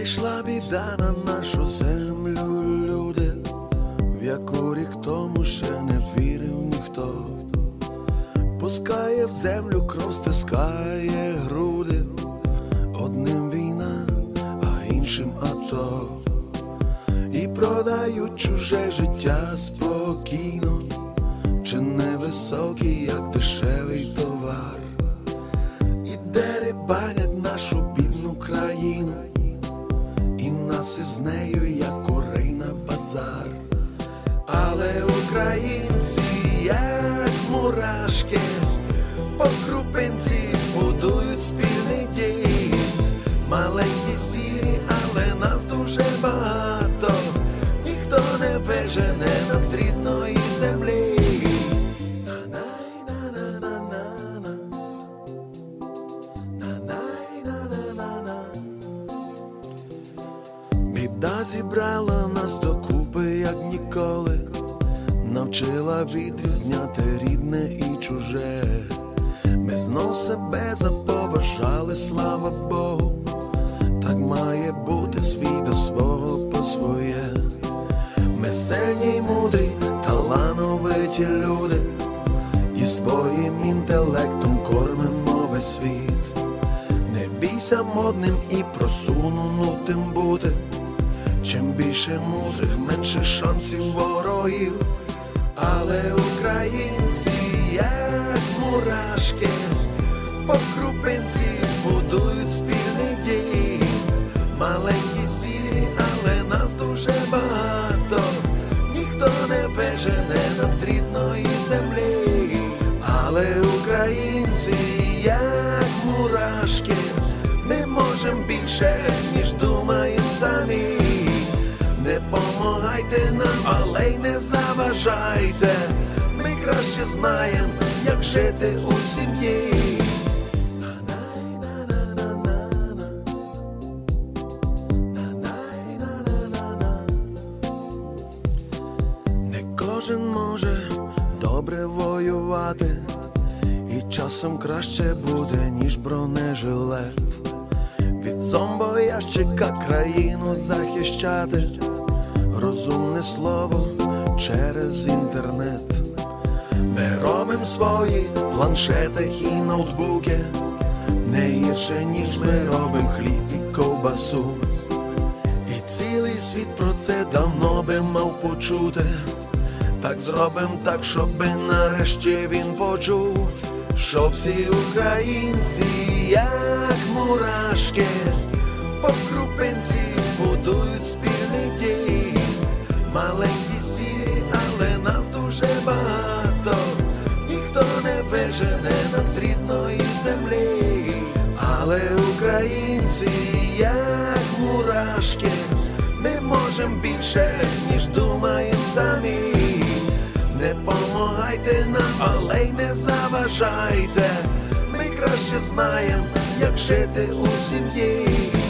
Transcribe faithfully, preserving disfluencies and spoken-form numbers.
Прийшла біда на нашу землю, люди, в яку рік тому ще не вірив ніхто. Пускає в землю, кров стискає груди, одним війна, а іншим ато. І продають чуже життя спокійно, чи невисокий, як дешевий товар. І дерибанять нашу бідну країну, і нас із нею, як курей на базар. Але українці, як мурашки, по крупинці будують спільний дім. Маленькі сірі, але нас дуже багато, ніхто не вижене нас з рідної землі. Біда зібрала нас докупи, як ніколи, навчила відрізняти рідне і чуже. Ми знов себе заповажали, слава Богу, так має бути свій до свого по своє. Ми сильні й мудрі, талановиті люди, і своїм інтелектом кормимо весь світ. Не бійся модним і просунутим бути, чим більше мудрих, менше шансів ворогів. Але українці, як мурашки, по крупинці будують спільний дім. Маленькі сірі, але нас дуже багато, ніхто не вижене нас з рідної землі. Але українці, як мурашки, ми можем більше, ніж думаємо самі. Не помагайте нам, але й не заважайте, ми краще знаємо, як жити у сім'ї. Не кожен може добре воювати, і часом краще буде, ніж бронежилет. Від зомбоящика країну захищати, розумне слово через інтернет. Ми робимо свої планшети і ноутбуки, не гірше, ніж ми робимо хліб і ковбасу. І цілий світ про це давно би мав почути. Так зробимо так, щоби нарешті він почув, що всі українці, як мурашки, по крупинці будують спільний дім. Маленькі сірі, але нас дуже багато, ніхто не вижене нас з рідної землі. Але українці, як мурашки, ми можем більше, ніж думаємо самі. Не помагайте нам, але й не заважайте, ми краще знаємо, як жити у сім'ї.